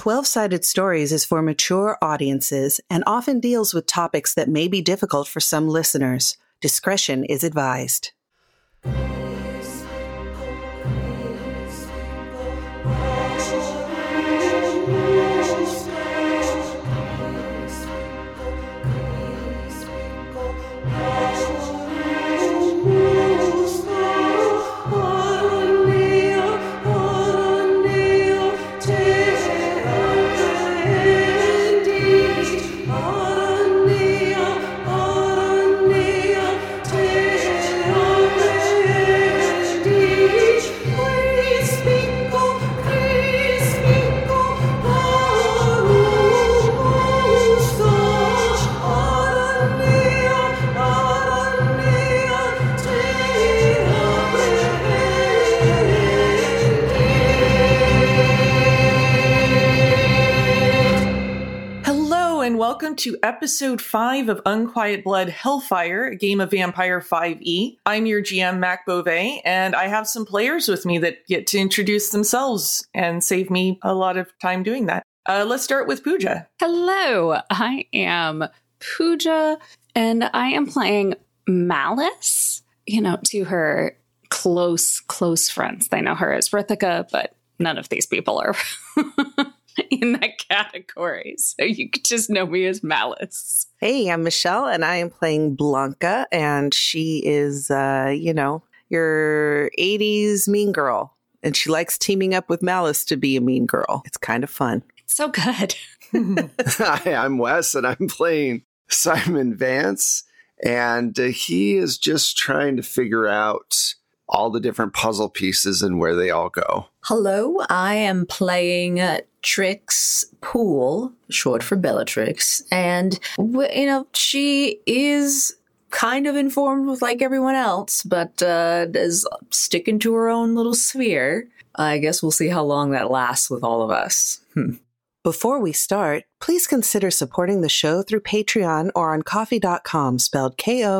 12-Sided Stories is for mature audiences and often deals with topics that may be difficult for some listeners. Discretion is advised. Welcome to episode 5 of Unquiet Blood Hellfire, a game of Vampire 5e. I'm your GM, Mac Beauvais, and I have some players with me that get to introduce themselves and save me a lot of time doing that. Let's start with Pooja. Hello, I am Pooja, and I am playing Malice, to her close friends. They know her as Rithika, but none of these people are in that category, so you could just know me as Malice. Hey, I'm Michelle, and I am playing Blanca, and she is, your 80s mean girl, and she likes teaming up with Malice to be a mean girl. It's kind of fun. It's so good. Hi, I'm Wes, and I'm playing Simon Vance, and he is just trying to figure out all the different puzzle pieces and where they all go. Hello, I am playing Trix Poole, short for Bellatrix, and, she is kind of informed like everyone else, but is sticking to her own little sphere. I guess we'll see how long that lasts with all of us. Before we start, please consider supporting the show through Patreon or on Ko-fi, spelled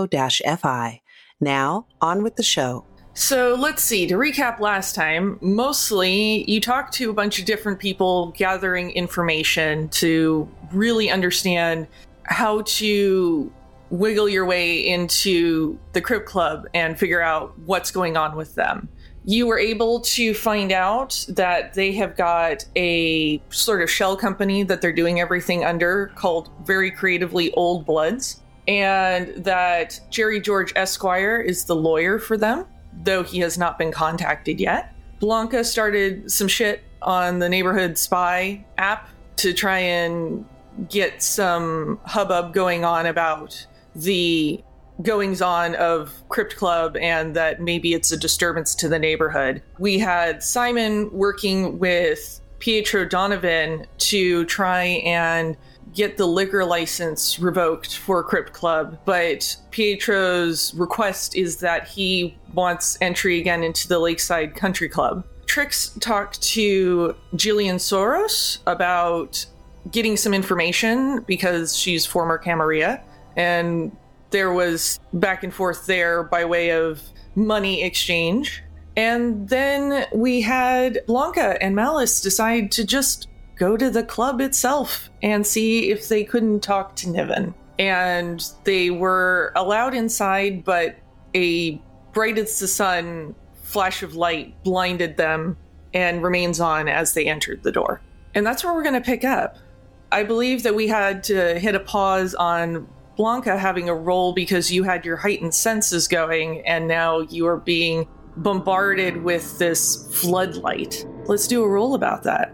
Ko-fi. Now, on with the show. So let's see, to recap last time, mostly you talked to a bunch of different people gathering information to really understand how to wiggle your way into the Crypt Club and figure out what's going on with them. You were able to find out that they have got a sort of shell company that they're doing everything under called very creatively Old Bloods, and that Jerry George Esquire is the lawyer for them, though he has not been contacted yet. Blanca started some shit on the Neighborhood Spy app to try and get some hubbub going on about the goings-on of Crypt Club and that maybe it's a disturbance to the neighborhood. We had Simon working with Pietro Donovan to try and get the liquor license revoked for Crypt Club, but Pietro's request is that he wants entry again into the Lakeside Country Club. Trix talked to Jillian Soros about getting some information because she's former Camarilla, and there was back and forth there by way of money exchange. And then we had Blanca and Malice decide to just go to the club itself and see if they couldn't talk to Niven. And they were allowed inside, but a bright as the sun flash of light blinded them and remains on as they entered the door. And that's where we're going to pick up. I believe that we had to hit a pause on Blanca having a roll because you had your heightened senses going, and now you are being bombarded with this floodlight. Let's do a roll about that.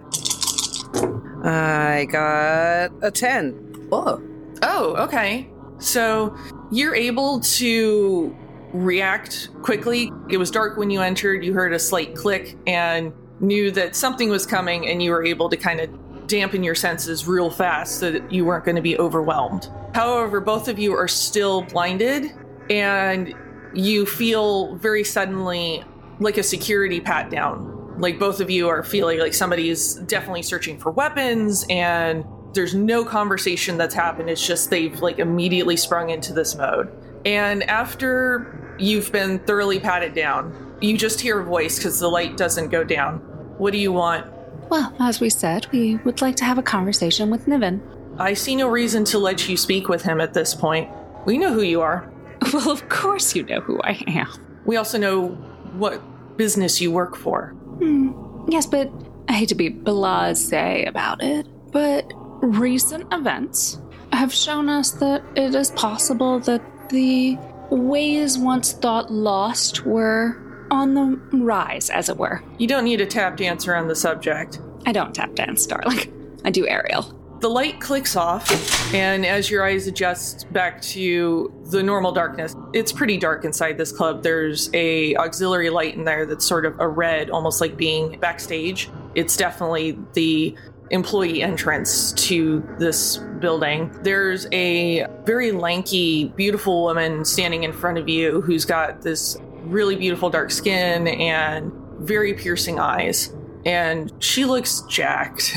I got a 10. Whoa. Oh, okay. So you're able to react quickly. It was dark when you entered. You heard a slight click and knew that something was coming, and you were able to kind of dampen your senses real fast so that you weren't going to be overwhelmed. However, both of you are still blinded, and you feel very suddenly like a security pat down. Like both of you are feeling like somebody's definitely searching for weapons, and there's no conversation that's happened. It's just they've like immediately sprung into this mode. And after you've been thoroughly patted down, you just hear a voice because the light doesn't go down. What do you want? Well, as we said, we would like to have a conversation with Niven. I see no reason to let you speak with him at this point. We know who you are. Well, of course you know who I am. We also know what business you work for. Yes, but I hate to be blasé about it, but recent events have shown us that it is possible that the ways once thought lost were on the rise, as it were. You don't need a tap dancer on the subject. I don't tap dance, darling. I do aerial. The light clicks off, and as your eyes adjust back to the normal darkness, it's pretty dark inside this club. There's a auxiliary light in there that's sort of a red, almost like being backstage. It's definitely the employee entrance to this building. There's a very lanky, beautiful woman standing in front of you who's got this really beautiful dark skin and very piercing eyes. And she looks jacked.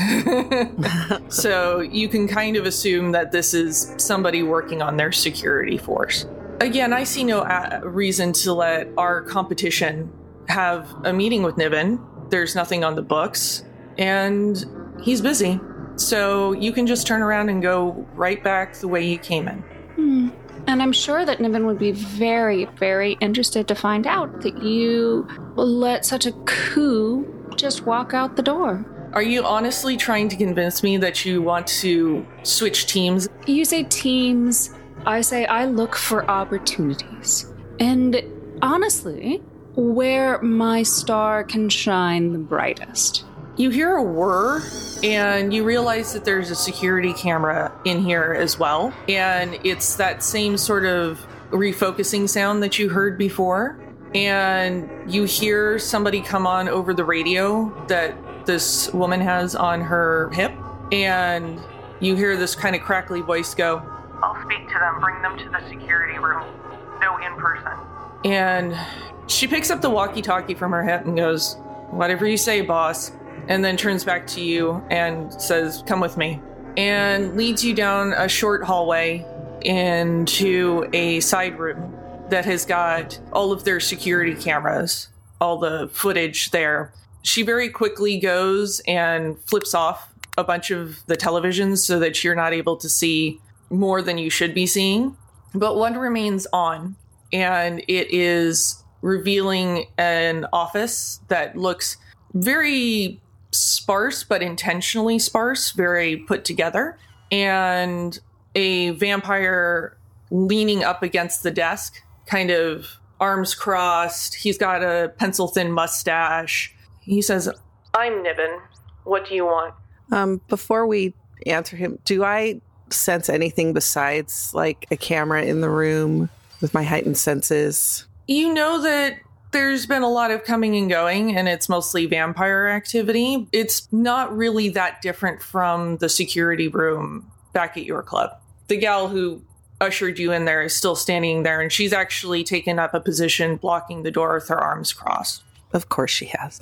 So you can kind of assume that this is somebody working on their security force. Again, I see no reason to let our competition have a meeting with Niven. There's nothing on the books, and he's busy. So you can just turn around and go right back the way you came in. And I'm sure that Niven would be very, very interested to find out that you let such a coup just walk out the door. Are you honestly trying to convince me that you want to switch teams? You say teams, I say I look for opportunities. And honestly, where my star can shine the brightest. You hear a whir, and you realize that there's a security camera in here as well. And it's that same sort of refocusing sound that you heard before. And you hear somebody come on over the radio that this woman has on her hip. And you hear this kind of crackly voice go, "I'll speak to them. Bring them to the security room. No in person." And she picks up the walkie-talkie from her hip and goes, "Whatever you say, boss." And then turns back to you and says, "Come with me." And leads you down a short hallway into a side room that has got all of their security cameras, all the footage there. She very quickly goes and flips off a bunch of the televisions so that you're not able to see more than you should be seeing. But one remains on, and it is revealing an office that looks very sparse, but intentionally sparse, very put together, and a vampire leaning up against the desk, kind of arms crossed. He's got a pencil-thin mustache. He says, "I'm Niven. What do you want?" Before we answer him, do I sense anything besides like a camera in the room with my heightened senses? You know that there's been a lot of coming and going, and it's mostly vampire activity. It's not really that different from the security room back at your club. The gal who ushered you in there is still standing there, and she's actually taken up a position blocking the door with her arms crossed. Of course she has.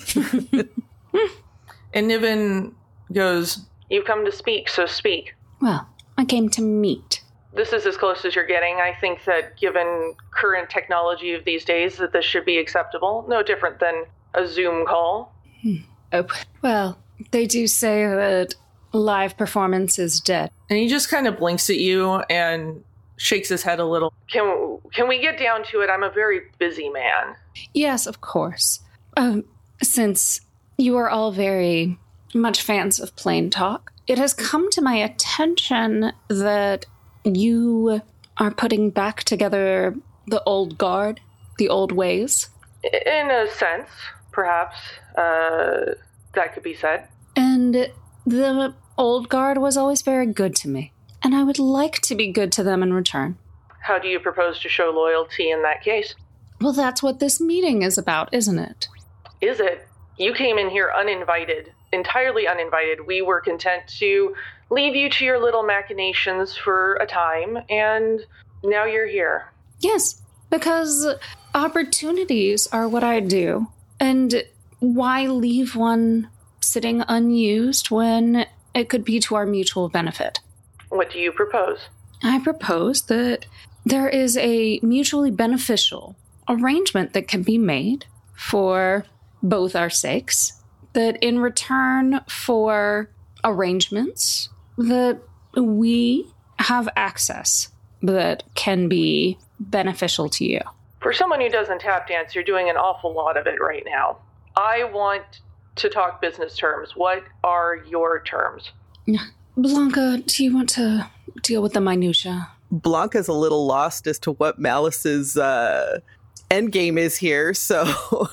And Niven goes, "You've come to speak, so speak." Well, I came to meet. This is as close as you're getting. I think that given current technology of these days, that this should be acceptable. No different than a Zoom call. Oh, well, they do say that live performance is dead. And he just kind of blinks at you and shakes his head a little. Can we get down to it? I'm a very busy man. Yes, of course. Since you are all very much fans of plain talk, it has come to my attention that you are putting back together the old guard, the old ways. In a sense, perhaps, that could be said. And the old guard was always very good to me, and I would like to be good to them in return. How do you propose to show loyalty in that case? Well, that's what this meeting is about, isn't it? Is it? You came in here uninvited, entirely uninvited. We were content to leave you to your little machinations for a time, and now you're here. Yes, because opportunities are what I do. And why leave one sitting unused when it could be to our mutual benefit? What do you propose? I propose that there is a mutually beneficial arrangement that can be made for both our sakes that in return for arrangements that we have access that can be beneficial to you. For someone who doesn't tap dance, you're doing an awful lot of it right now. I want to talk business terms. What are your terms? Blanca, do you want to deal with the minutia? Blanca's a little lost as to what Malice's end game is here, so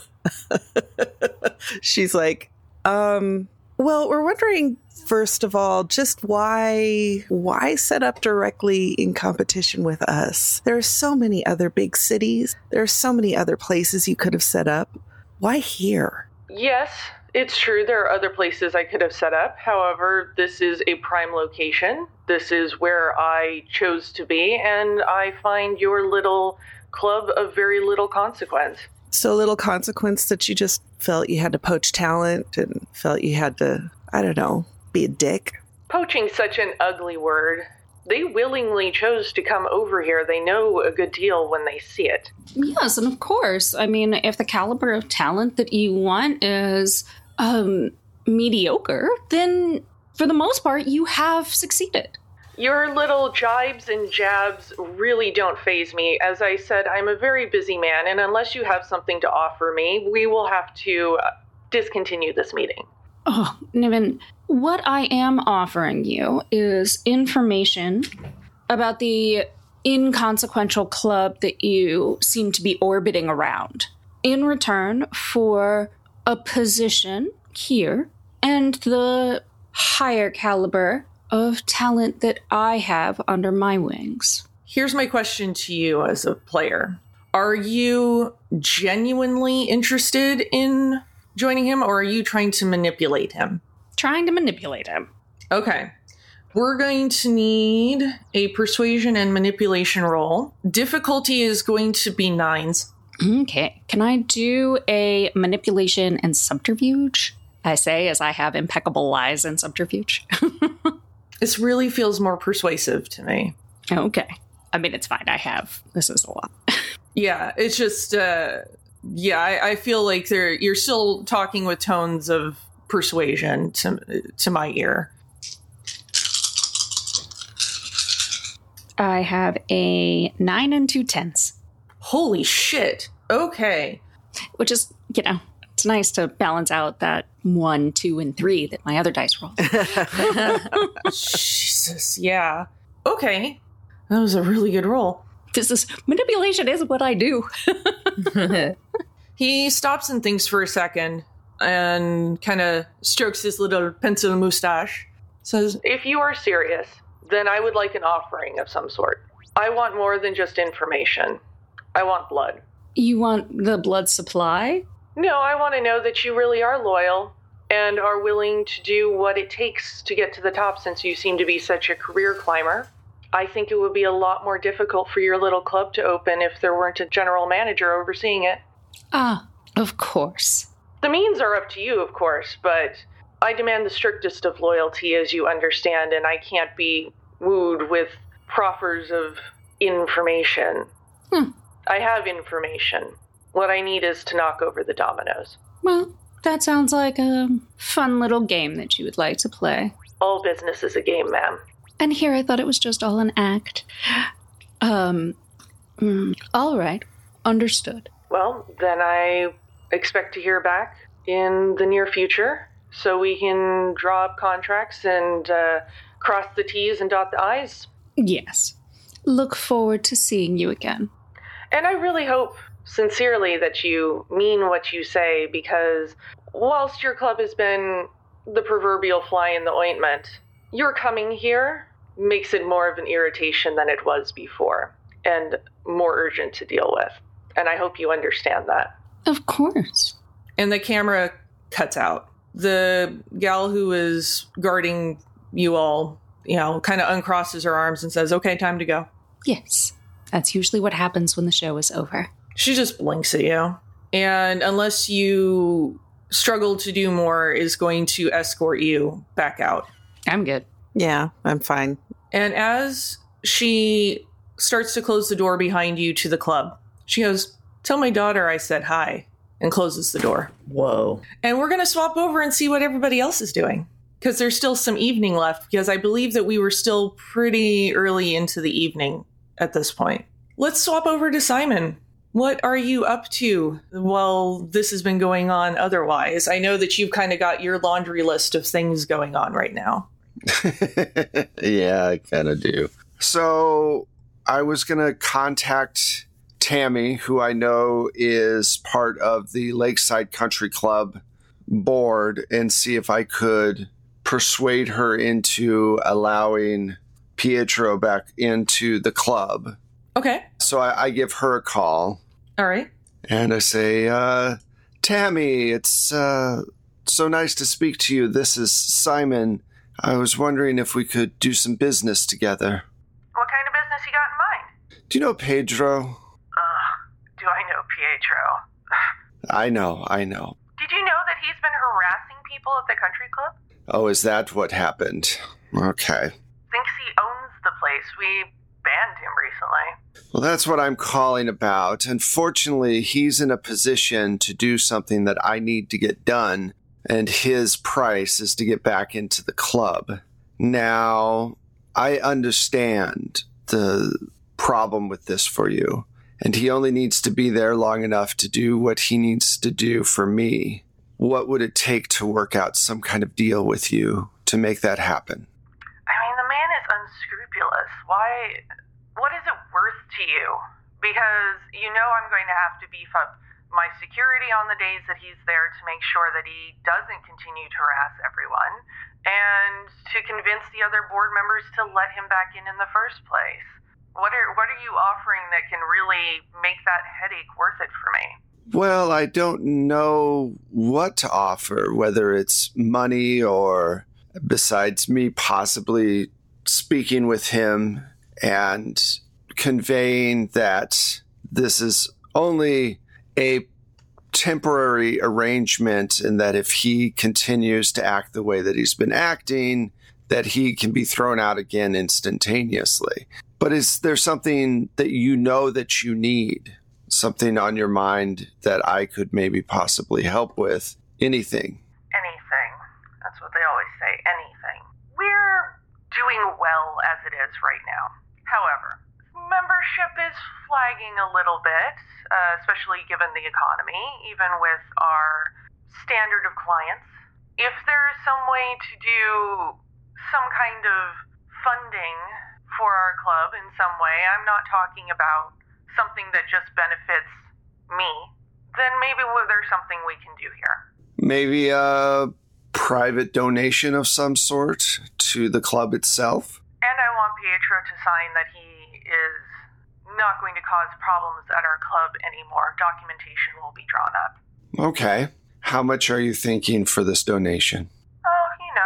she's like, well, we're wondering, first of all, just why set up directly in competition with us? There are so many other big cities. There are so many other places you could have set up. Why here? Yes, it's true. There are other places I could have set up. However, this is a prime location. This is where I chose to be, and I find your little club of very little consequence. So little consequence that you just felt you had to poach talent and felt you had to, I don't know, be a dick? Poaching's such an ugly word. They willingly chose to come over here. They know a good deal when they see it. Yes, and of course. I mean, if the caliber of talent that you want is mediocre, then for the most part, you have succeeded. Your little jibes and jabs really don't faze me. As I said, I'm a very busy man, and unless you have something to offer me, we will have to discontinue this meeting. Oh, Niven, what I am offering you is information about the inconsequential club that you seem to be orbiting around in return for a position here and the higher caliber of talent that I have under my wings. Here's my question to you as a player. Are you genuinely interested in joining him, or are you trying to manipulate him? Trying to manipulate him. Okay. We're going to need a persuasion and manipulation roll. Difficulty is going to be 9s. Okay. Can I do a manipulation and subterfuge? I say as I have impeccable lies and subterfuge. This really feels more persuasive to me. Okay. I mean, it's fine. This is a lot. Yeah, it's just, I feel like you're still talking with tones of persuasion to my ear. I have a 9 and 2 10s. Holy shit. Okay. Which is, it's nice to balance out that 1, 2, and 3 that my other dice roll. Jesus, yeah. Okay. That was a really good roll. Manipulation is what I do. He stops and thinks for a second and kind of strokes his little pencil mustache. Says, if you are serious, then I would like an offering of some sort. I want more than just information. I want blood. You want the blood supply? No, I want to know that you really are loyal and are willing to do what it takes to get to the top, since you seem to be such a career climber. I think it would be a lot more difficult for your little club to open if there weren't a general manager overseeing it. Ah, of course. The means are up to you, of course, but I demand the strictest of loyalty, as you understand, and I can't be wooed with proffers of information. I have information. What I need is to knock over the dominoes. Well, that sounds like a fun little game that you would like to play. All business is a game, ma'am. And here I thought it was just all an act. All right. Understood. Well, then I expect to hear back in the near future so we can draw up contracts and cross the T's and dot the I's. Yes. Look forward to seeing you again. And I really hope, sincerely, that you mean what you say, because whilst your club has been the proverbial fly in the ointment, your coming here makes it more of an irritation than it was before, and more urgent to deal with. And I hope you understand that. Of course. And the camera cuts out. The gal who is guarding you all, kind of uncrosses her arms and says, okay, time to go. Yes. That's usually what happens when the show is over. She just blinks at you. And unless you struggle to do more, is going to escort you back out. I'm good. Yeah, I'm fine. And as she starts to close the door behind you to the club, she goes, tell my daughter I said hi. and closes the door. Whoa. And we're going to swap over and see what everybody else is doing. Because there's still some evening left, because I believe that we were still pretty early into the evening at this point. Let's swap over to Simon. What are you up to while this has been going on otherwise? I know that you've kind of got your laundry list of things going on right now. Yeah, I kind of do. So I was going to contact Tammy, who I know is part of the Lakeside Country Club board, and see if I could persuade her into allowing Pietro back into the club. Okay. So I give her a call. All right. And I say, Tammy, it's so nice to speak to you. This is Simon. I was wondering if we could do some business together. What kind of business you got in mind? Do you know Pedro? Do I know Pietro? I know. Did you know that he's been harassing people at the country club? Oh, is that what happened? Okay. Thinks he owns the place. We banned him recently. Well, that's what I'm calling about. Unfortunately, he's in a position to do something that I need to get done, and his price is to get back into the club. Now, I understand the problem with this for you, and he only needs to be there long enough to do what he needs to do for me. What would it take to work out some kind of deal with you to make that happen? I mean, the man is unscrupulous. Why? What is it worth to you? Because you know I'm going to have to beef up my security on the days that he's there to make sure that he doesn't continue to harass everyone, and to convince the other board members to let him back in the first place. What are you offering that can really make that headache worth it for me? Well, I don't know what to offer, whether it's money or, besides me possibly speaking with him and conveying that this is only a temporary arrangement, and that if he continues to act the way that he's been acting, that he can be thrown out again instantaneously. But is there something that you know that you need? Something on your mind that I could maybe possibly help with? Anything? Anything. That's what they always say, anything. We're doing well as it is right now. However, membership is flagging a little bit, especially given the economy, even with our standard of clients. If there is some way to do some kind of funding for our club in some way, I'm not talking about something that just benefits me, then maybe there's something we can do here. Maybe a private donation of some sort to the club itself? And I want Pietro to sign that he is not going to cause problems at our club anymore. Documentation will be drawn up. Okay. How much are you thinking for this donation? Oh,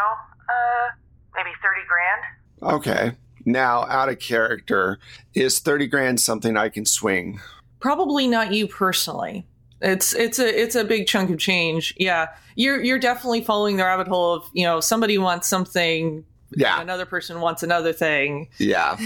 maybe 30 grand. Okay. Now, out of character, is 30 grand something I can swing? Probably not you personally. It's a big chunk of change. Yeah, you're definitely following the rabbit hole of somebody wants something, yeah, another person wants another thing. Yeah.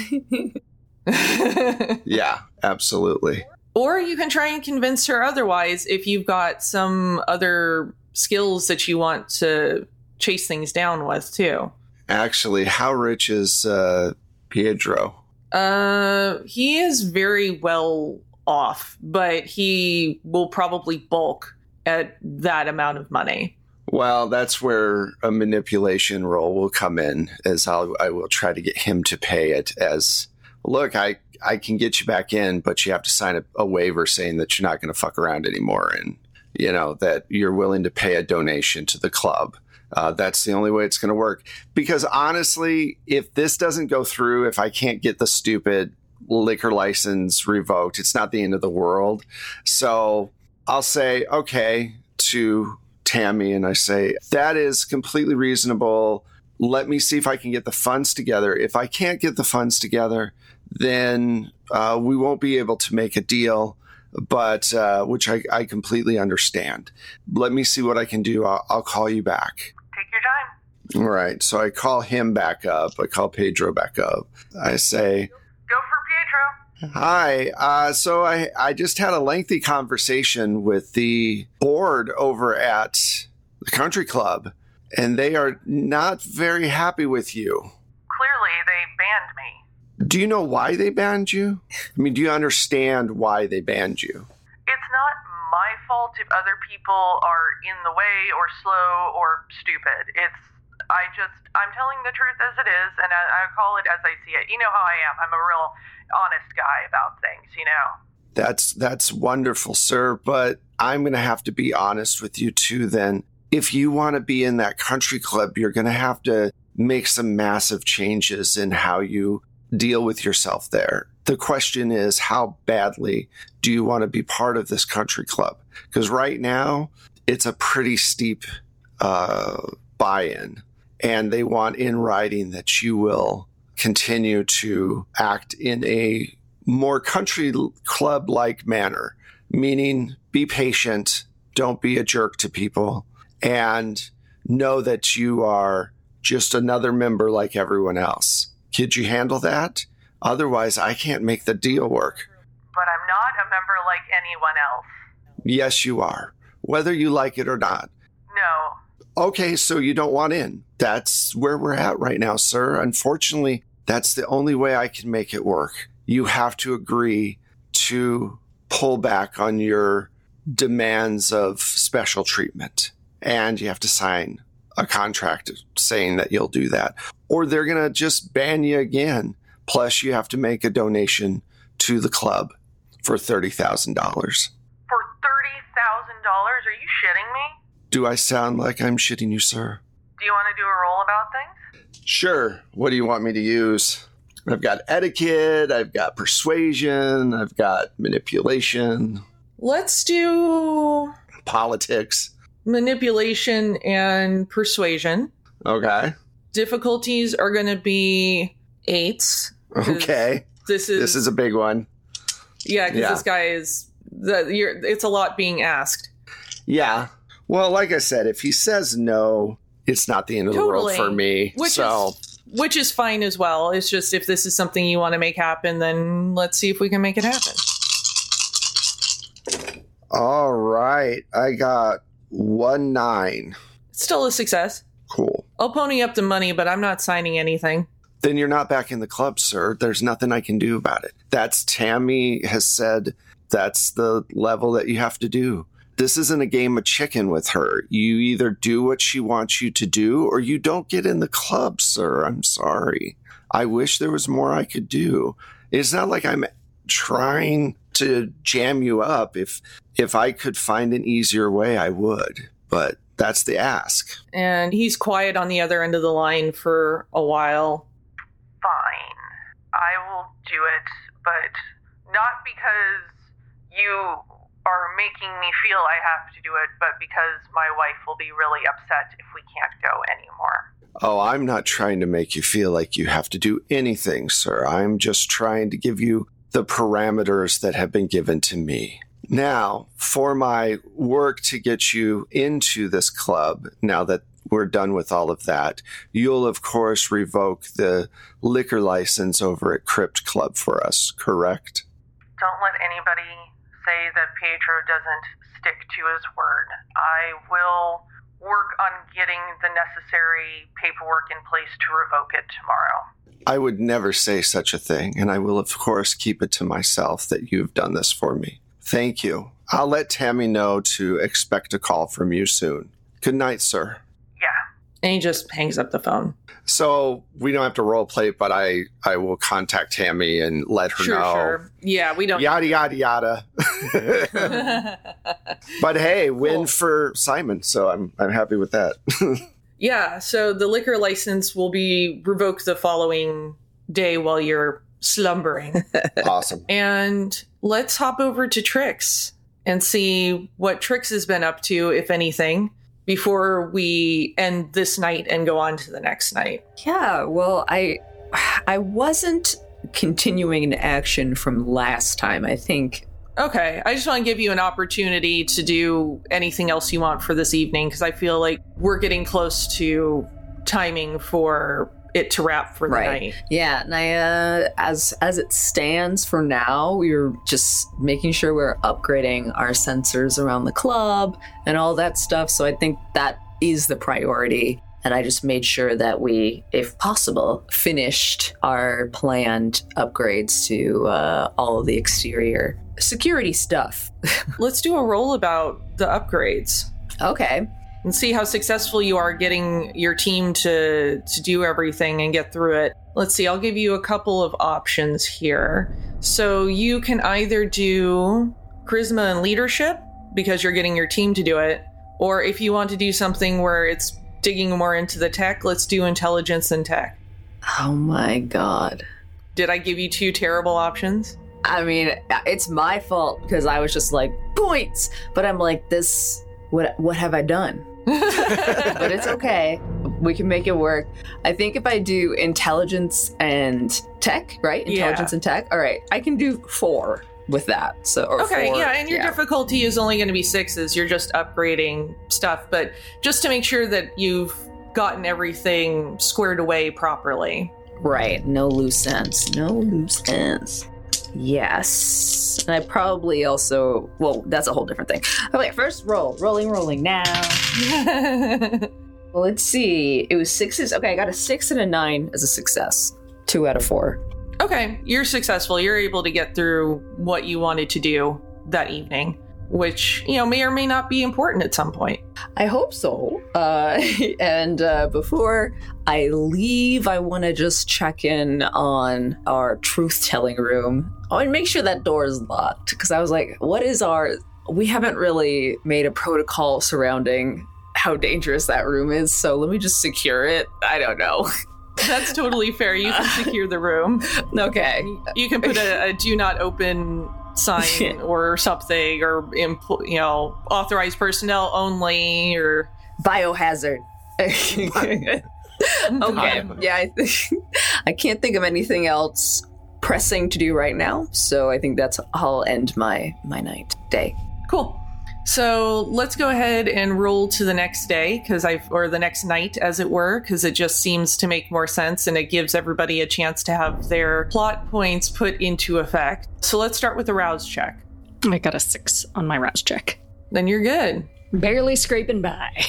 Yeah, absolutely. Or you can try and convince her otherwise if you've got some other skills that you want to chase things down with too. Actually, how rich is Pietro? He is very well off, but he will probably bulk at that amount of money. Well, that's where a manipulation role will come in, as I will try to get him to pay it as, look, I can get you back in, but you have to sign a waiver saying that you're not going to fuck around anymore, and that you're willing to pay a donation to the club. That's the only way it's going to work. Because honestly, if this doesn't go through, if I can't get the stupid liquor license revoked, it's not the end of the world. So I'll say, okay, to Tammy, and I say, that is completely reasonable. Let me see if I can get the funds together. If I can't get the funds together, then we won't be able to make a deal, but which I completely understand. Let me see what I can do. I'll call you back. Take your time. All right. So I call him back up. I call Pedro back up. I say, Go for Hi. So I just had a lengthy conversation with the board over at the country club, and they are not very happy with you. Clearly, they banned me. Do you know why they banned you? I mean, do you understand why they banned you? It's not my fault if other people are in the way or slow or stupid. I'm telling the truth as it is, and I call it as I see it. You know how I am. I'm a real honest guy about things, you know? That's wonderful, sir, but I'm going to have to be honest with you too then. If you want to be in that country club, you're going to have to make some massive changes in how you deal with yourself there. The question is, how badly do you want to be part of this country club? Because right now, it's a pretty steep buy-in, and they want in writing that you will continue to act in a more country club-like manner, meaning be patient, don't be a jerk to people, and know that you are just another member like everyone else. Could you handle that? Otherwise, I can't make the deal work. But I'm not a member like anyone else. Yes, you are, whether you like it or not. No. Okay, so you don't want in. That's where we're at right now, sir. Unfortunately, that's the only way I can make it work. You have to agree to pull back on your demands of special treatment. And you have to sign a contract saying that you'll do that. Or they're going to just ban you again. Plus, you have to make a donation to the club for $30,000. For $30,000? Are you shitting me? Do I sound like I'm shitting you, sir? Do you want to do a roll about things? Sure. What do you want me to use? I've got etiquette, I've got persuasion, I've got manipulation. Let's do Politics. manipulation and persuasion. Okay. Difficulties are going to be 8s. Okay. This is a big one. Yeah, because Yeah. this guy is it's a lot being asked. Yeah. Well, like I said, if he says no, it's not the end of the world for me. Which is fine as well. It's just if this is something you want to make happen, then let's see if we can make it happen. All right. I got 1-9. Still a success. Cool. I'll pony up the money, but I'm not signing anything. Then you're not back in the club, sir. There's nothing I can do about it. That's Tammy has said that's the level that you have to do. This isn't a game of chicken with her. You either do what she wants you to do or you don't get in the club, sir. I'm sorry. I wish there was more I could do. It's not like I'm trying to jam you up. If I could find an easier way, I would. But that's the ask. And he's quiet on the other end of the line for a while. Fine. I will do it, but not because you are making me feel I have to do it, but because my wife will be really upset if we can't go anymore. Oh, I'm not trying to make you feel like you have to do anything, sir. I'm just trying to give you the parameters that have been given to me. Now, for my work to get you into this club, now that we're done with all of that, you'll, of course, revoke the liquor license over at Crypt Club for us, correct? Don't let anybody say that Pietro doesn't stick to his word. I will work on getting the necessary paperwork in place to revoke it tomorrow. I would never say such a thing, and I will, of course, keep it to myself that you've done this for me. Thank you. I'll let Tammy know to expect a call from you soon. Good night, sir. Yeah. And he just hangs up the phone. So we don't have to role play, but I will contact Tammy and let her know. Sure. Yeah, we don't. Yada, yada, yada. But hey, win Cool. for Simon, so I'm happy with that. Yeah, so the liquor license will be revoked the following day while you're slumbering. Awesome. And let's hop over to Trix and see what Trix has been up to, if anything, before we end this night and go on to the next night. Yeah, well, I wasn't continuing an action from last time, I think. Okay, I just want to give you an opportunity to do anything else you want for this evening, because I feel like we're getting close to timing for it to wrap for the night. Yeah, and as it stands for now, we're just making sure we're upgrading our sensors around the club and all that stuff. So I think that is the priority. And I just made sure that we, if possible, finished our planned upgrades to all of the exterior security stuff. Let's do a roll about the upgrades. Okay. And see how successful you are getting your team to do everything and get through it. Let's see, I'll give you a couple of options here. So you can either do charisma and leadership because you're getting your team to do it, or if you want to do something where it's digging more into the tech, let's do intelligence and tech. Oh my God. Did I give you two terrible options? I mean, it's my fault because I was just like, points! But I'm like, this, what have I done? But it's okay. We can make it work. I think if I do intelligence and tech, right? Intelligence and tech. All right. I can do 4 with that. So, or okay, 4, yeah, and your difficulty is only going to be 6s. You're just upgrading stuff, but just to make sure that you've gotten everything squared away properly. Right. No loose ends. No loose ends. Yes. And I probably also, well, that's a whole different thing. Okay, first roll. Rolling now. Well, let's see. It was 6s. Okay, I got a 6 and a 9 as a success. 2 out of 4. Okay, you're successful. You're able to get through what you wanted to do that evening, which, may or may not be important at some point. I hope so. And before I leave, I want to just check in on our truth-telling room. I want to make sure that door is locked, because I was like, we haven't really made a protocol surrounding how dangerous that room is, so let me just secure it. I don't know. That's totally fair. You can secure the room. Okay. You can put a do not open sign or something, or authorized personnel only, or biohazard. Okay. Yeah, I can't think of anything else pressing to do right now, so I think I'll end my day. Cool. So let's go ahead and roll to the next day, or the next night, as it were, because it just seems to make more sense and it gives everybody a chance to have their plot points put into effect. So let's start with the rouse check. I got a 6 on my rouse check. Then you're good. Barely scraping by.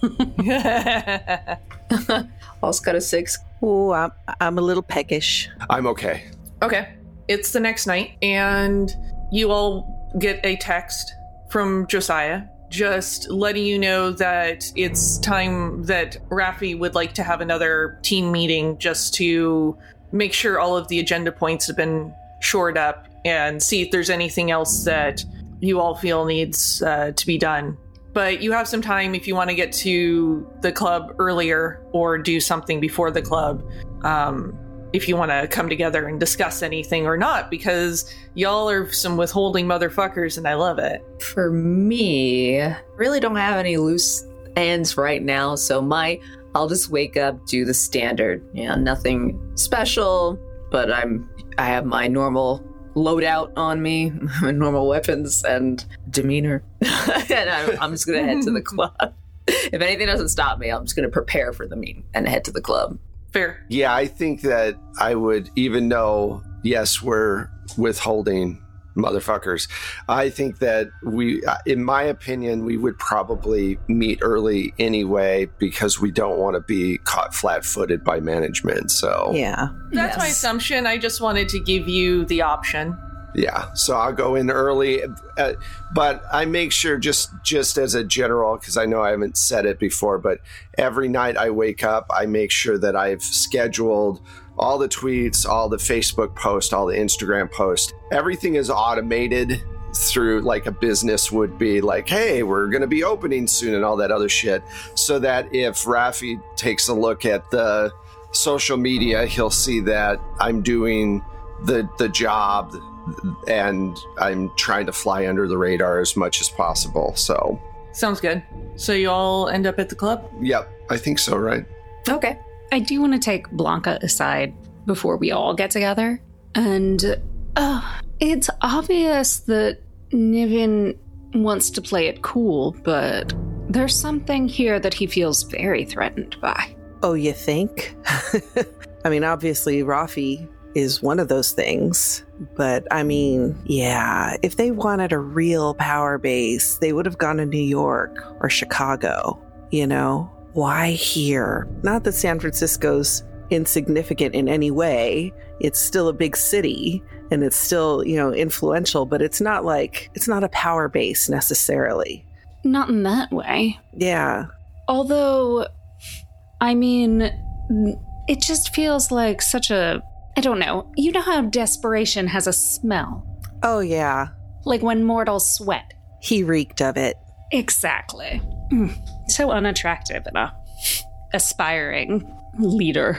Also got a 6. Oh, I'm a little peckish. I'm okay. Okay. It's the next night, and you all get a text from Josiah, just letting you know that it's time that Raffi would like to have another team meeting just to make sure all of the agenda points have been shored up and see if there's anything else that you all feel needs to be done. But you have some time if you want to get to the club earlier or do something before the club. If you want to come together and discuss anything or not, because y'all are some withholding motherfuckers and I love it. For me, I really don't have any loose ends right now, so I'll just wake up, do the standard. Nothing special, but I have my normal loadout on me, my normal weapons and demeanor. And I'm just going to head to the club. If anything doesn't stop me, I'm just going to prepare for the meeting and head to the club. Fair. Yeah, I think that I would, even though, yes, we're withholding motherfuckers, I think that in my opinion, we would probably meet early anyway because we don't want to be caught flat-footed by management. So yeah, that's my assumption. I just wanted to give you the option. Yeah, so I'll go in early, but I make sure just as a general, because I know I haven't said it before, but every night I wake up, I make sure that I've scheduled all the tweets, all the Facebook posts, all the Instagram posts. Everything is automated through like a business would be like, hey, we're going to be opening soon and all that other shit. So that if Raffi takes a look at the social media, he'll see that I'm doing the job and I'm trying to fly under the radar as much as possible. So sounds good. So you all end up at the club? Yep, I think so, right? Okay. I do want to take Blanca aside before we all get together. And it's obvious that Niven wants to play it cool, but there's something here that he feels very threatened by. Oh, you think? I mean, obviously, Rafi is one of those things. But I mean, yeah, if they wanted a real power base, they would have gone to New York or Chicago, you know? Why here? Not that San Francisco's insignificant in any way. It's still a big city and it's still, you know, influential, but it's not a power base necessarily. Not in that way. Yeah. Although, I mean, it just feels like such a, I don't know. You know how desperation has a smell? Oh, yeah. Like when mortals sweat. He reeked of it. Exactly. So unattractive in a aspiring leader.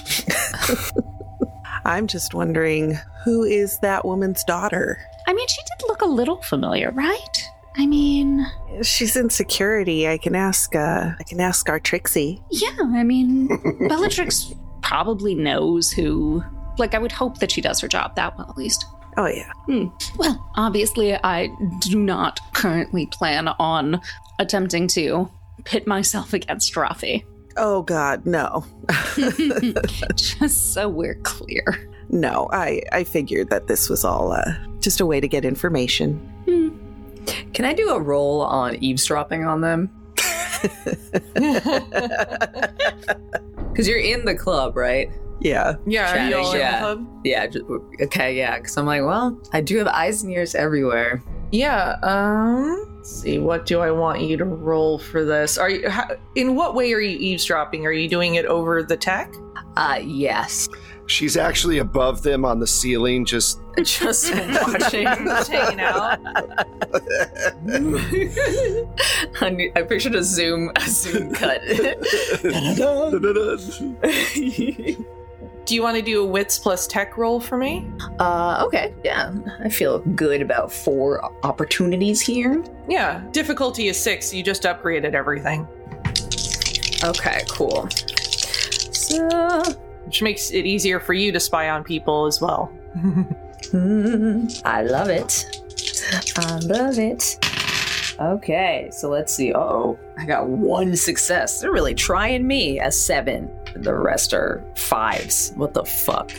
I'm just wondering, who is that woman's daughter? I mean, she did look a little familiar, right? I mean, she's in security. I can ask our Trixie. Yeah, I mean, Bellatrix probably knows who. Like, I would hope that she does her job that well, at least. Oh, yeah. Well, obviously, I do not currently plan on attempting to pit myself against Rafi. Oh, God, no. Just so we're clear. No, I figured that this was all just a way to get information. Can I do a roll on eavesdropping on them? Because you're in the club, right? Yeah. Yeah, are you all in the club? Yeah. Okay, yeah. Because I'm like, well, I do have eyes and ears everywhere. Yeah, let's see, what do I want you to roll for this? In what way are you eavesdropping? Are you doing it over the tech? Yes. She's actually above them on the ceiling, just watching, just hanging out. I pictured a zoom cut. Do you want to do a wits plus tech roll for me? Okay, yeah. I feel good about 4 opportunities here. Yeah, difficulty is 6. You just upgraded everything. Okay, cool. So, which makes it easier for you to spy on people as well. I love it. I love it. Okay, so let's see. Uh-oh, I got 1 success. They're really trying me. A 7. The rest are 5s. What the fuck?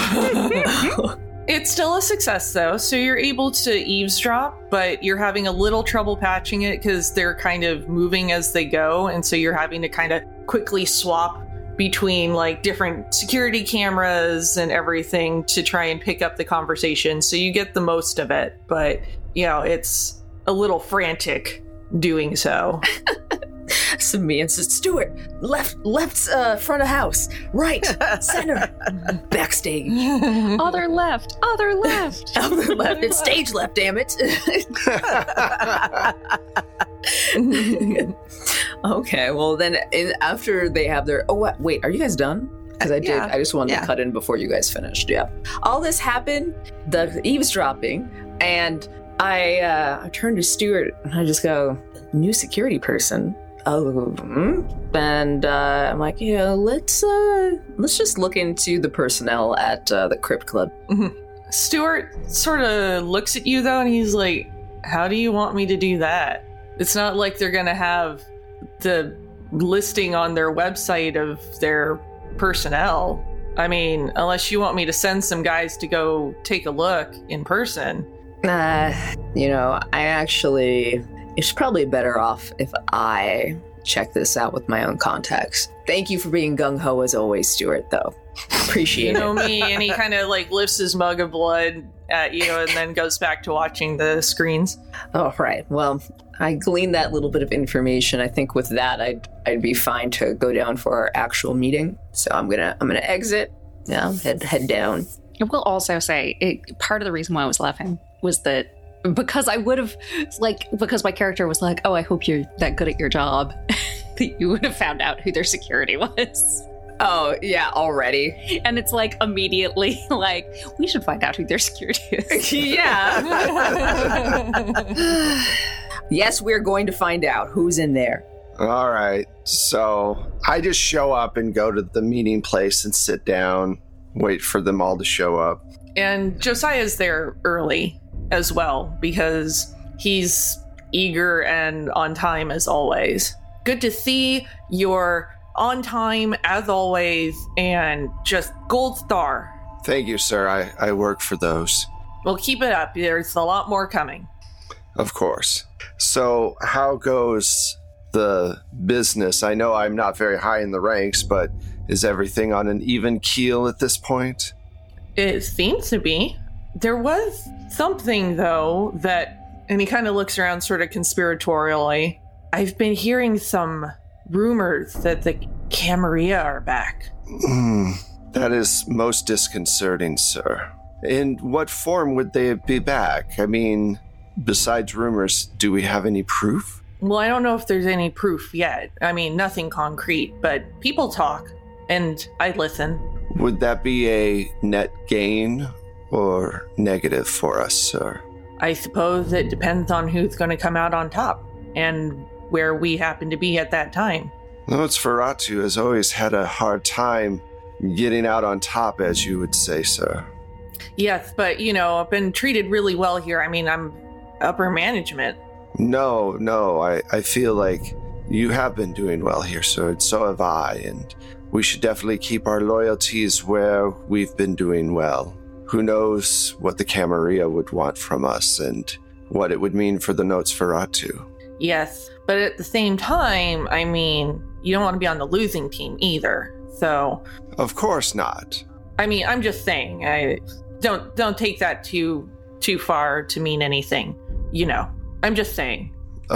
It's still a success, though, so you're able to eavesdrop, but you're having a little trouble patching it because they're kind of moving as they go, and so you're having to kind of quickly swap between like different security cameras and everything to try and pick up the conversation, so you get the most of it, but, you know, it's a little frantic doing so. So me and Stuart, left, front of house, right, center, backstage, other left. other left. It's stage left, damn it. Okay, well then, after they have their, wait, are you guys done? Because I just wanted to cut in before you guys finished. Yeah, all this happened, the eavesdropping, and I turn to Stuart and I just go, new security person. Oh, and I'm like, yeah, let's just look into the personnel at the Crypt Club. Mm-hmm. Stuart sort of looks at you though, and he's like, "How do you want me to do that? It's not like they're gonna have the listing on their website of their personnel. I mean, unless you want me to send some guys to go take a look in person." It's probably better off if I check this out with my own contacts. Thank you for being gung-ho as always, Stuart, though. Appreciate it. You know me, and he kind of like lifts his mug of blood at you and then goes back to watching the screens. All right. Well, I gleaned that little bit of information. I think with that, I'd be fine to go down for our actual meeting. So I'm gonna exit. Yeah, head down. I will also say, part of the reason why I was laughing was that because because my character was like, oh, I hope you're that good at your job, that you would have found out who their security was. Oh, yeah, already. And it's like immediately like, we should find out who their security is. Yeah. Yes, we're going to find out who's in there. All right. So I just show up and go to the meeting place and sit down, wait for them all to show up. And Josiah's there early as well because he's eager and on time as always. Good to see you're on time as always, and just gold star. Thank you, sir. I work for those. Well, keep it up. There's a lot more coming. Of course. So, how goes the business? I know I'm not very high in the ranks, but is everything on an even keel at this point? It seems to be. There was something, though, that, and he kind of looks around sort of conspiratorially. I've been hearing some rumors that the Camarilla are back. That is most disconcerting, sir. In what form would they be back? I mean, besides rumors, do we have any proof? Well, I don't know if there's any proof yet. I mean, nothing concrete, but people talk, and I listen. Would that be a net gain or negative for us, sir? I suppose it depends on who's going to come out on top, and where we happen to be at that time. Nosferatu has always had a hard time getting out on top, as you would say, sir. Yes, but, I've been treated really well here. I mean, I'm upper management. No, I feel like you have been doing well here, sir, and so have I, and we should definitely keep our loyalties where we've been doing well. Who knows what the Camarilla would want from us, and what it would mean for the Nosferatu. Yes, but at the same time, I mean, you don't want to be on the losing team either, so... Of course not. I mean, I'm just saying, don't take that too far to mean anything, I'm just saying.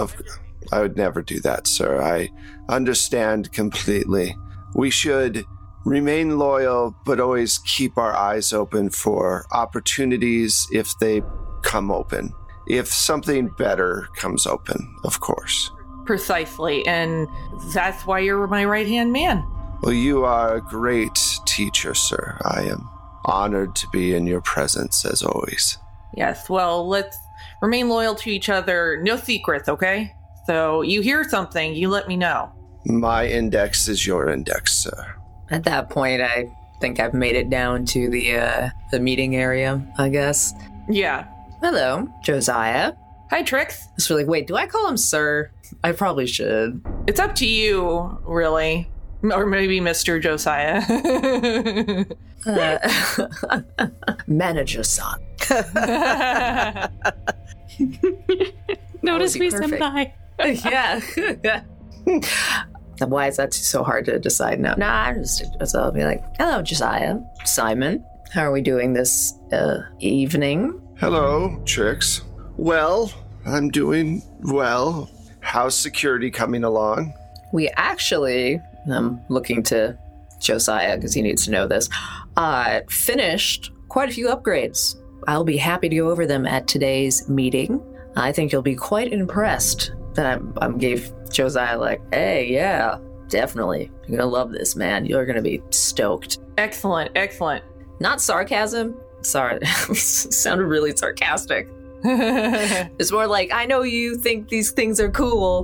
I would never do that, sir. I understand completely. We should remain loyal, but always keep our eyes open for opportunities if they come open. If something better comes open, of course. Precisely, and that's why you're my right-hand man. Well, you are a great teacher, sir. I am honored to be in your presence, as always. Yes, well, let's remain loyal to each other. No secrets, okay? So you hear something, you let me know. My index is your index, sir. At that point, I think I've made it down to the meeting area, I guess. Yeah. Hello, Josiah. Hi, Trix. It's really, wait, do I call him sir? I probably should. It's up to you, really. Or maybe Mr. Josiah. Manager-san. Notice me, perfect. senpai. Yeah. Why is that so hard to decide now? I'll be like, hello, Josiah. Simon, how are we doing this evening? Hello, Trix. Well, I'm doing well. How's security coming along? We actually, I'm looking to Josiah because he needs to know this, finished quite a few upgrades. I'll be happy to go over them at today's meeting. I think you'll be quite impressed that I gave Josiah like, hey, yeah, definitely. You're going to love this, man. You're going to be stoked. Excellent. Not sarcasm. Sorry, sounded really sarcastic. It's more like, I know you think these things are cool.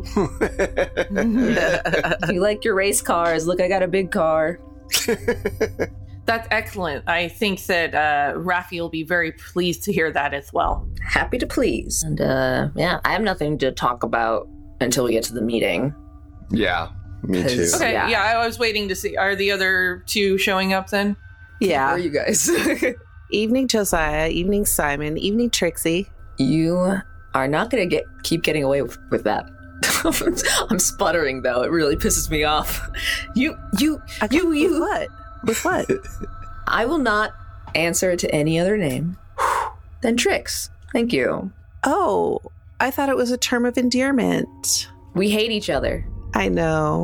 You like your race cars. Look, I got a big car. That's excellent. I think that Raffi will be very pleased to hear that as well. Happy to please. And I have nothing to talk about until we get to the meeting. Yeah, me too. Okay, yeah, I was waiting to see. Are the other two showing up then? Yeah. Where are you guys? Evening, Josiah. Evening, Simon. Evening, Trixie. You are not going to keep getting away with that. I'm sputtering, though. It really pisses me off. You. What? With what? I will not answer to any other name than Trix. Thank you. Oh, I thought it was a term of endearment. We hate each other. I know.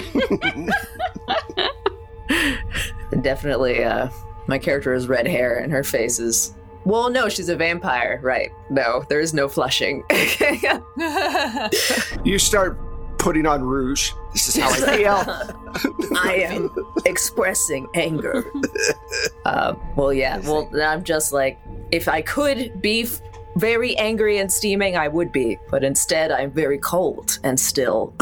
Definitely, my character has red hair and her face is... Well, no, she's a vampire, right? No, there is no flushing. You start putting on rouge. This is how I feel. I am expressing anger. Well, yeah. Well, I'm just like, if I could be very angry and steaming, I would be. But instead, I'm very cold and still.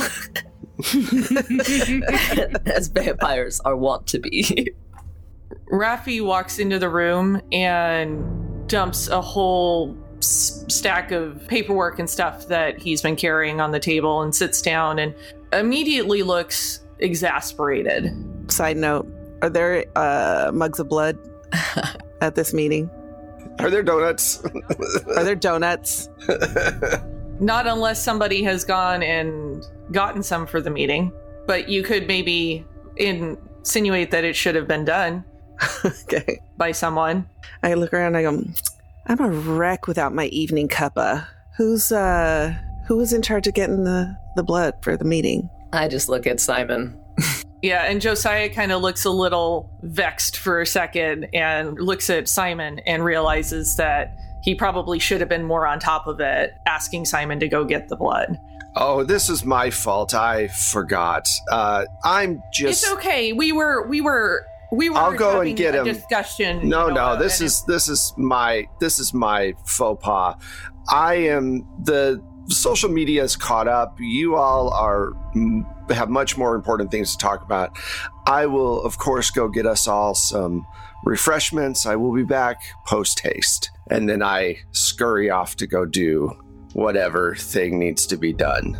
As vampires are wont to be. Raffi walks into the room and dumps a whole stack of paperwork and stuff that he's been carrying on the table and sits down and immediately looks exasperated. Side note, are there mugs of blood at this meeting? Are there donuts? Are there donuts? Not unless somebody has gone and gotten some for the meeting, but you could maybe insinuate that it should have been done Okay. by someone. I look around and I go, I'm a wreck without my evening cuppa. Who was in charge of getting the blood for the meeting? I just look at Simon. Yeah, and Josiah kind of looks a little vexed for a second and looks at Simon and realizes that he probably should have been more on top of it, asking Simon to go get the blood. Oh, this is my fault. I forgot. I'm just. It's okay. We were. I'll go having and get a him. Discussion. No. This is my faux pas. I am the social media is caught up. You all have much more important things to talk about. I will, of course, go get us all some refreshments. I will be back post haste, and then I scurry off to go do whatever thing needs to be done.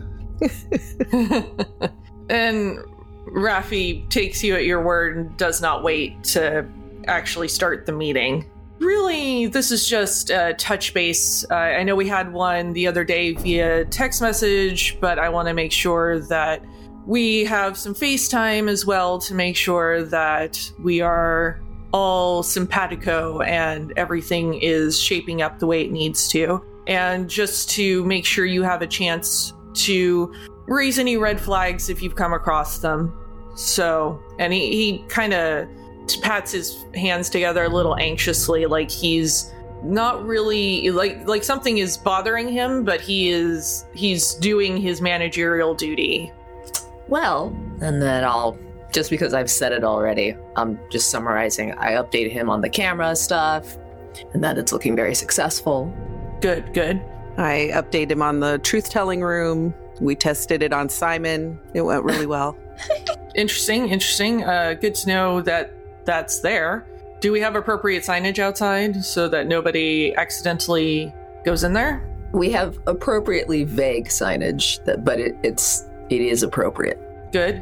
And Raffi takes you at your word and does not wait to actually start the meeting. Really, this is just a touch base. I know we had one the other day via text message, but I want to make sure that we have some FaceTime as well to make sure that we are all simpatico and everything is shaping up the way it needs to. And just to make sure you have a chance to raise any red flags if you've come across them. So, and he kind of pats his hands together a little anxiously, like he's not really like something is bothering him, but he's doing his managerial duty. Well, and then just because I've said it already, I'm just summarizing. I updated him on the camera stuff, and that it's looking very successful. Good. I updated him on the truth-telling room. We tested it on Simon. It went really well. Interesting. Good to know that that's there. Do we have appropriate signage outside so that nobody accidentally goes in there? We have appropriately vague signage, but it is appropriate. Good.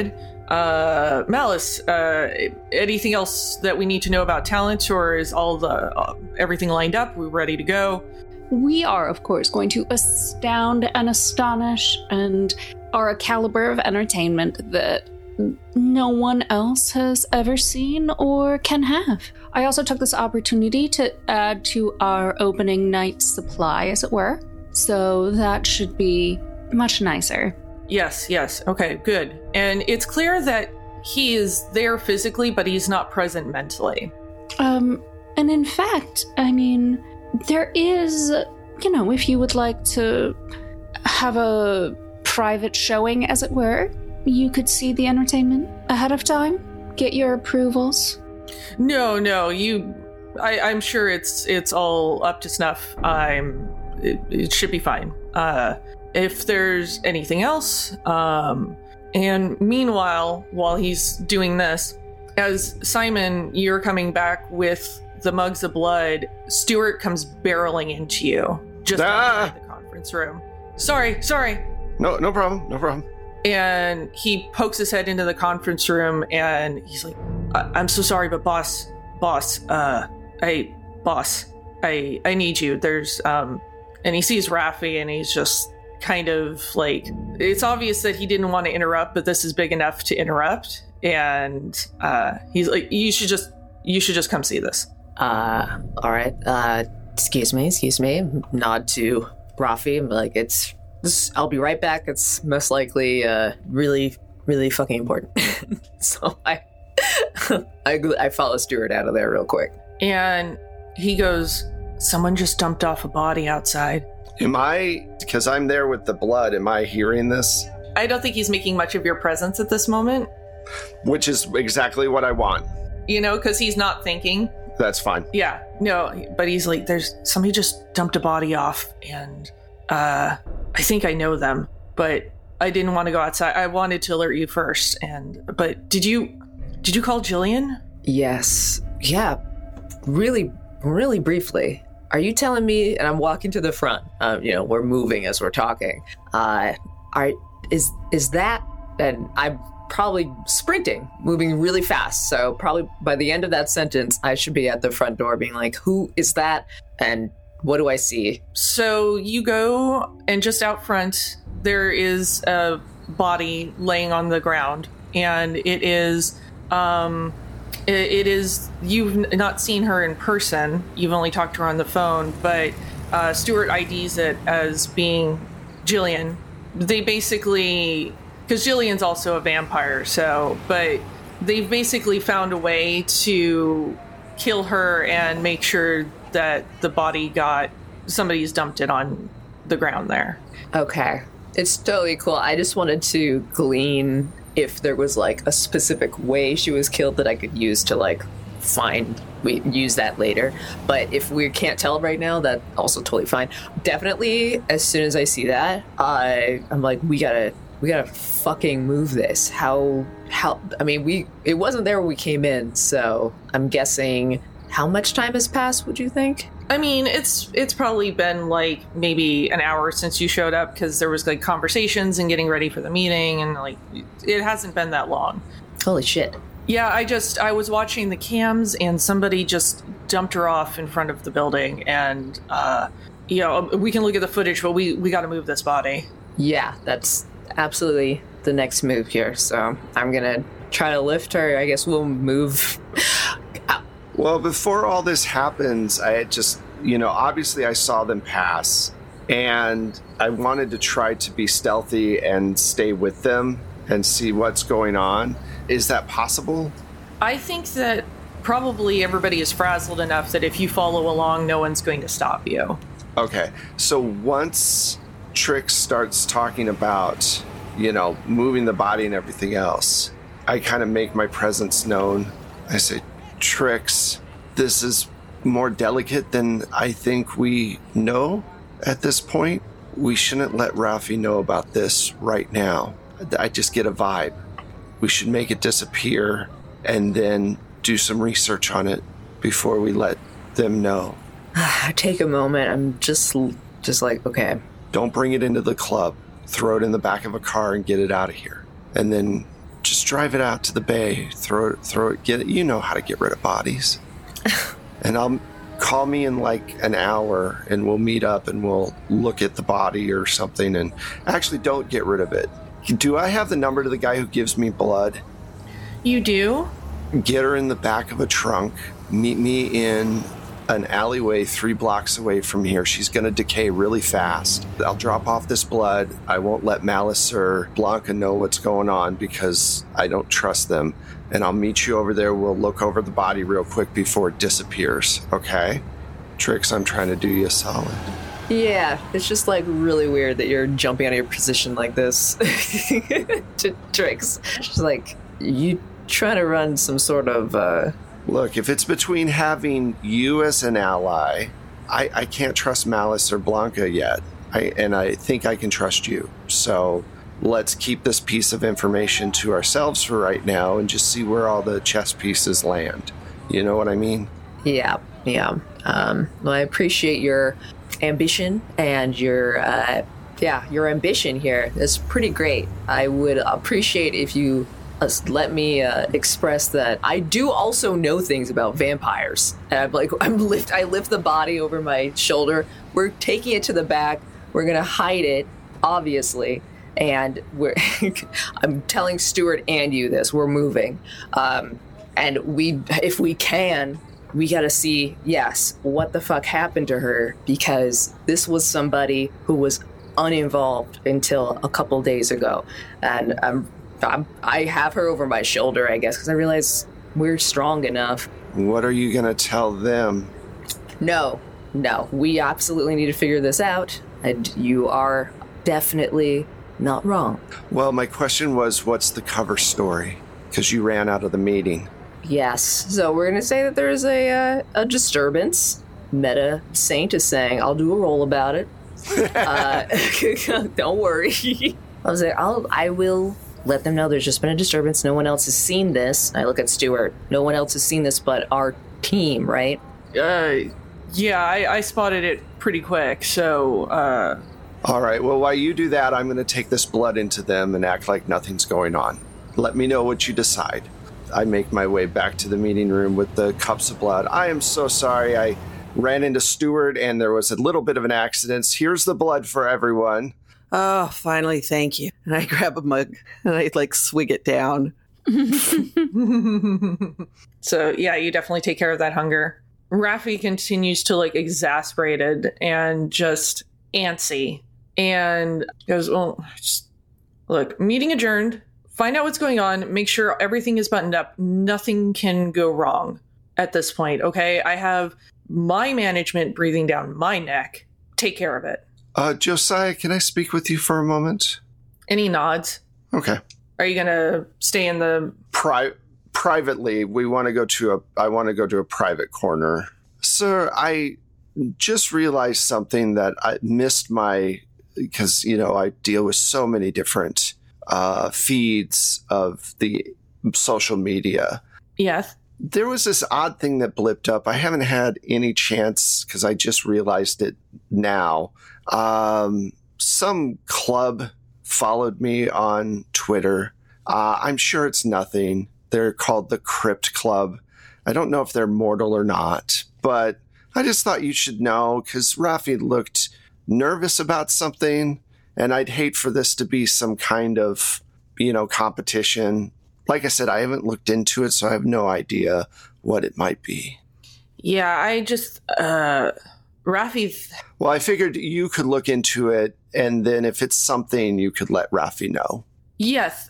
Malice, anything else that we need to know about talent, or is everything lined up? We're ready to go. We are, of course, going to astound and astonish and are a caliber of entertainment that no one else has ever seen or can have. I also took this opportunity to add to our opening night supply, as it were, so that should be much nicer. Yes. Okay, good. And it's clear that he is there physically, but he's not present mentally. And in fact, I mean, there is, if you would like to have a private showing, as it were, you could see the entertainment ahead of time, get your approvals. No, I'm sure it's all up to snuff. It should be fine. If there's anything else, and meanwhile, while he's doing this, as Simon, you're coming back with the mugs of blood, Stuart comes barreling into you just outside the conference room. Sorry. No problem. And he pokes his head into the conference room and he's like, I'm so sorry, but boss, I need you. There's, and he sees Raffi and he's just kind of like, it's obvious that he didn't want to interrupt, but this is big enough to interrupt. And, he's like, you should just come see this. All right. Excuse me. Nod to Raffi. I'm like, I'll be right back. It's most likely really, really fucking important. So I follow Stuart out of there real quick. And he goes, someone just dumped off a body outside. Because I'm there with the blood, am I hearing this? I don't think he's making much of your presence at this moment. Which is exactly what I want. Because he's not thinking. That's fine. Yeah, no, but he's like, there's somebody just dumped a body off, and I think I know them, but I didn't want to go outside. I wanted to alert you first, but did you call Jillian? Yes. Yeah. Really, really briefly. Are you telling me, and I'm walking to the front, we're moving as we're talking, is that, and I'm probably sprinting, moving really fast. So probably by the end of that sentence, I should be at the front door being like, who is that? And what do I see? So you go, and just out front, there is a body laying on the ground, and it is, you've not seen her in person. You've only talked to her on the phone, but Stuart IDs it as being Jillian. They basically, because Jillian's also a vampire, but they've basically found a way to kill her and make sure that the body somebody's dumped it on the ground there. Okay. It's totally cool. I just wanted to glean if there was like a specific way she was killed that I could use to like use that later. But if we can't tell right now, that's also totally fine. Definitely, as soon as I see that, I'm like, we gotta fucking move this. How? I mean, it wasn't there when we came in, so I'm guessing. How much time has passed, would you think? I mean, it's probably been like maybe an hour since you showed up, because there was like conversations and getting ready for the meeting, and like it hasn't been that long. Holy shit. Yeah, I was watching the cams, and somebody just dumped her off in front of the building, and we can look at the footage, but we got to move this body. Yeah, that's absolutely the next move here. So I'm gonna try to lift her. I guess we'll move. Well, before all this happens, I had just, obviously I saw them pass, and I wanted to try to be stealthy and stay with them and see what's going on. Is that possible? I think that probably everybody is frazzled enough that if you follow along, no one's going to stop you. Okay, so once Trix starts talking about, moving the body and everything else, I kind of make my presence known. I say, Trix, this is more delicate than I think we know at this point. We shouldn't let Ralphie know about this right now. I just get a vibe. We should make it disappear and then do some research on it before we let them know. I take a moment. I'm just like, okay. Don't bring it into the club. Throw it in the back of a car and get it out of here. And then just drive it out to the bay, throw it, get it. You know how to get rid of bodies. And call me in like an hour, and we'll meet up and we'll look at the body or something. And actually, don't get rid of it. Do I have the number to the guy who gives me blood? You do? Get her in the back of a trunk. Meet me in an alleyway 3 blocks away from here. She's going to decay really fast. I'll drop off this blood. I won't let Malice or Blanca know what's going on because I don't trust them. And I'll meet you over there. We'll look over the body real quick before it disappears. Okay? Trix, I'm trying to do you a solid. Yeah, it's just like really weird that you're jumping out of your position like this to Trix. She's like, you trying to run some sort of... Look, if it's between having you as an ally, I can't trust Malice or Blanca yet. I think I can trust you. So let's keep this piece of information to ourselves for right now and just see where all the chess pieces land. You know what I mean? Yeah. Well, I appreciate your ambition and your ambition here. It's pretty great. I would appreciate if you let me express that I do also know things about vampires. And I lift the body over my shoulder. We're taking it to the back. We're gonna hide it, obviously. And I'm telling Stuart and you this. We're moving, and if we can, we gotta see, yes, what the fuck happened to her, because this was somebody who was uninvolved until a couple days ago, and I have her over my shoulder, I guess, because I realize we're strong enough. What are you going to tell them? No, we absolutely need to figure this out, and you are definitely not wrong. Well, my question was, what's the cover story? Because you ran out of the meeting. Yes, so we're going to say that there is a disturbance. Meta Saint is saying, I'll do a roll about it. Don't worry. I will let them know there's just been a disturbance. No one else has seen this. I look at Stuart. No one else has seen this but our team, right? Yeah, I spotted it pretty quick, so... All right, well, while you do that, I'm going to take this blood into them and act like nothing's going on. let me know what you decide. I make my way back to the meeting room with the cups of blood. I am so sorry. I ran into Stuart and there was a little bit of an accident. Here's the blood for everyone. Oh, finally, thank you. And I grab a mug and I swig it down. So, yeah, you definitely take care of that hunger. Raffi continues to exasperated and just antsy and goes, well, just, look, meeting adjourned. Find out what's going on. Make sure everything is buttoned up. Nothing can go wrong at this point, okay? I have my management breathing down my neck. Take care of it. Josiah, can I speak with you for a moment? Any nods? Okay. Are you going to stay in the... Privately, I want to go to a private corner. Sir, I just realized something that I missed because, I deal with so many different feeds of the social media. Yes. There was this odd thing that blipped up. I haven't had any chance because I just realized it now. Some club followed me on Twitter. I'm sure it's nothing. They're called the Crypt Club. I don't know if they're mortal or not, but I just thought you should know because Raffi looked nervous about something, and I'd hate for this to be some kind of, competition. Like I said, I haven't looked into it, so I have no idea what it might be. Yeah, I just, Raffi... Well, I figured you could look into it, and then if it's something, you could let Raffi know. Yes,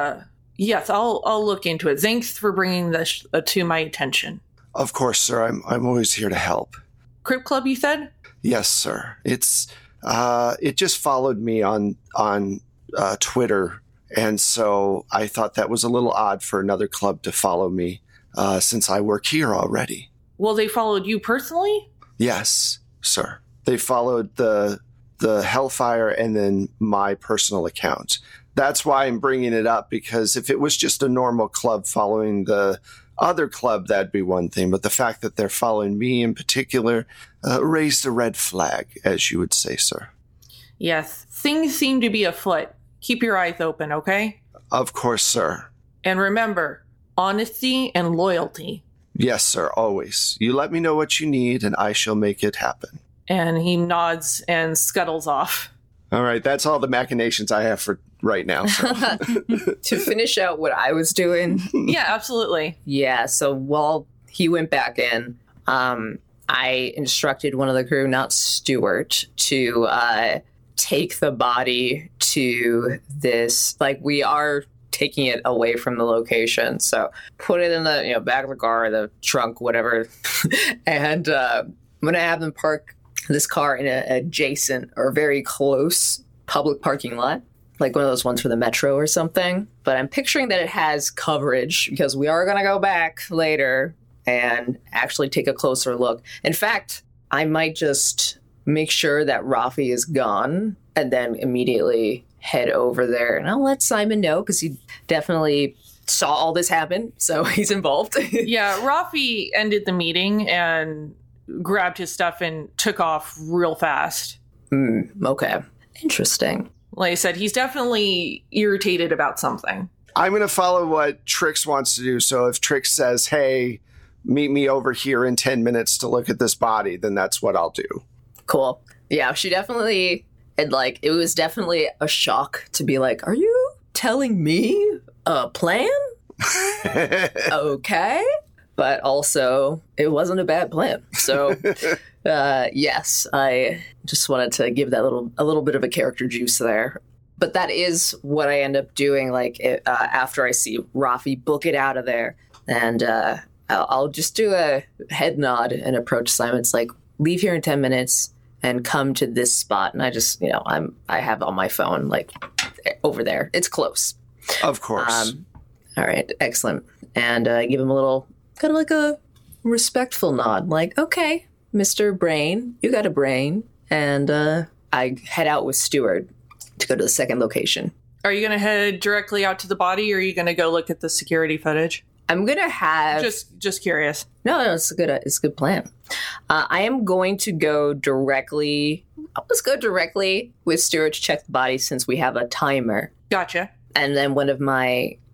I'll look into it. Thanks for bringing this to my attention. Of course, sir. I'm always here to help. Crypt Club, you said? Yes, sir. It's it just followed me on Twitter, and so I thought that was a little odd for another club to follow me since I work here already. Well, they followed you personally? Yes, sir. They followed the Hellfire and then my personal account. That's why I'm bringing it up, because if it was just a normal club following the other club, that'd be one thing. But the fact that they're following me in particular raised a red flag, as you would say, sir. Yes, things seem to be afoot. Keep your eyes open, okay? Of course, sir. And remember, honesty and loyalty. Yes, sir, always. You let me know what you need, and I shall make it happen. And he nods and scuttles off. All right, that's all the machinations I have for right now. So. To finish out what I was doing. Yeah, absolutely. Yeah, so while he went back in, I instructed one of the crew, not Stuart, to take the body to this, we are taking it away from the location. So put it in the back of the car, the trunk, whatever. And I'm going to have them park this car in an adjacent or very close public parking lot, like one of those ones for the metro or something. But I'm picturing that it has coverage because we are going to go back later and actually take a closer look. In fact, I might just make sure that Raffi is gone and then immediately head over there. And I'll let Simon know because he definitely saw all this happen, so he's involved. Yeah, Raffi ended the meeting and grabbed his stuff and took off real fast. Okay. Interesting. Like I said, he's definitely irritated about something. I'm going to follow what Trix wants to do. So if Trix says, hey, meet me over here in 10 minutes to look at this body, then that's what I'll do. Cool. Yeah, she definitely, and it was definitely a shock to be like, are you telling me a plan? Okay. But also, it wasn't a bad plan. So, yes, I just wanted to give that a little bit of a character juice there. But that is what I end up doing, after I see Raffi book it out of there. And I'll just do a head nod and approach Simon. It's like, leave here in 10 minutes and come to this spot. And I just, I have on my phone, over there. It's close. Of course. All right, excellent. And give him a little... kind of a respectful nod, okay, Mr. Brain, you got a brain. And I head out with Stuart to go to the second location. Are you going to head directly out to the body, or are you going to go look at the security footage? I'm going to have... Just curious. No, it's a good plan. I am going to go directly... Let's go directly with Stuart to check the body since we have a timer. Gotcha. And then one of my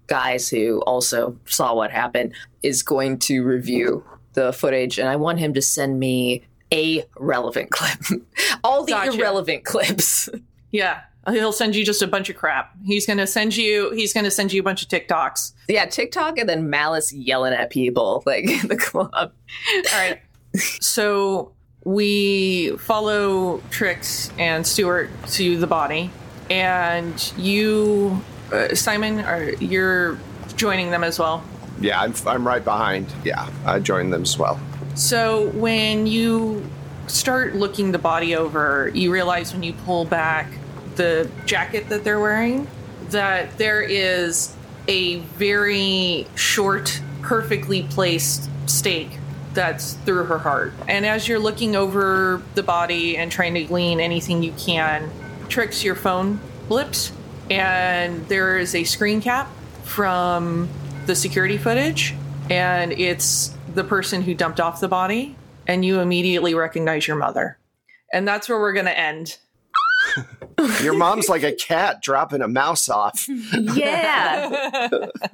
guys who also saw what happened is going to review the footage, and I want him to send me a relevant clip. All the irrelevant clips. Yeah. He'll send you just a bunch of crap. He's going to send you a bunch of TikToks. Yeah, TikTok and then Malice yelling at people like in the club. All right. So we follow Trix and Stuart to the body, and you, Simon, you're joining them as well. Yeah, I'm right behind. Yeah, I joined them as well. So when you start looking the body over, you realize when you pull back the jacket that they're wearing that there is a very short, perfectly placed stake that's through her heart. And as you're looking over the body and trying to glean anything you can, Trix, your phone blips, and there is a screen cap from the security footage, and it's the person who dumped off the body, and you immediately recognize your mother. And that's where we're going to end. Your mom's like a cat dropping a mouse off. Yeah.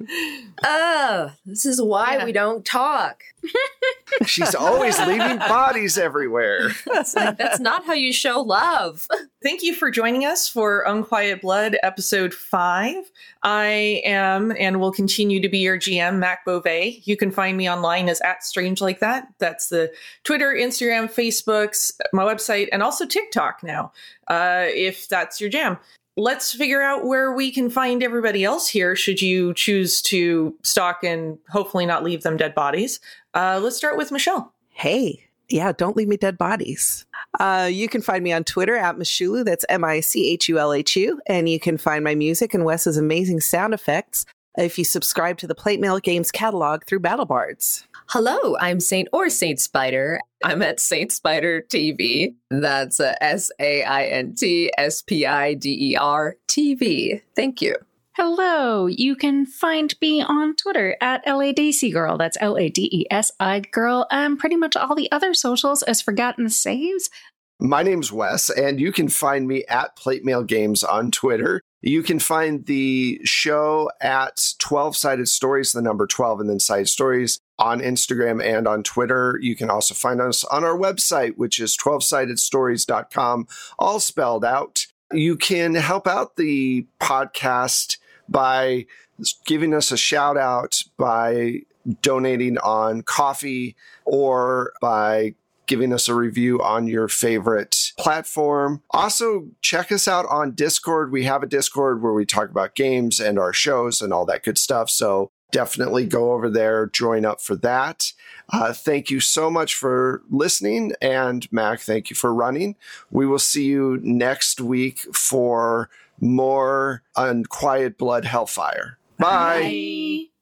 Oh, this is why we don't talk. She's always leaving bodies everywhere. It's like, that's not how you show love. Thank you for joining us for Unquiet Blood, episode 5. I am and will continue to be your GM, Mac Beauvais. You can find me online as @StrangeLikeThat. That's the Twitter, Instagram, Facebooks, my website, and also TikTok now, if that's your jam. Let's figure out where we can find everybody else here, should you choose to stalk and hopefully not leave them dead bodies. Let's start with Michelle. Hey, yeah, don't leave me dead bodies. You can find me on Twitter @Michulu. That's MICHULHU. And you can find my music and Wes's amazing sound effects if you subscribe to the Plate Mail Games catalog through BattleBards. Hello, I'm Saint Spider. I'm at Saint Spider TV. That's SAINTSPIDER TV. Thank you. Hello, you can find me on Twitter at LADC Girl. That's LADESI Girl. Pretty much all the other socials as Forgotten Saves. My name's Wes, and you can find me at Plate Mail Games on Twitter. You can find the show at 12 Sided Stories, the number 12, and then Sided Stories on Instagram and on Twitter. You can also find us on our website, which is 12sidedstories.com, all spelled out. You can help out the podcast by giving us a shout out, by donating on Coffee, or by giving us a review on your favorite platform. Also, check us out on Discord. We have a Discord where we talk about games and our shows and all that good stuff. So definitely go over there, join up for that. Thank you so much for listening. And Mac, thank you for running. We will see you next week for more Unquiet Blood Hellfire. Bye. Bye.